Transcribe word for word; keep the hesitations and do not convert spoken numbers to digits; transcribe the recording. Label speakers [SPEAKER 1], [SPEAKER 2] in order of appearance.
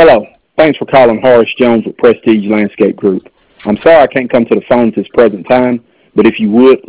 [SPEAKER 1] Hello. Thanks for calling Horace Jones with Prestige Landscape Group. I'm sorry I can't come to the phone at this present time, but if you would,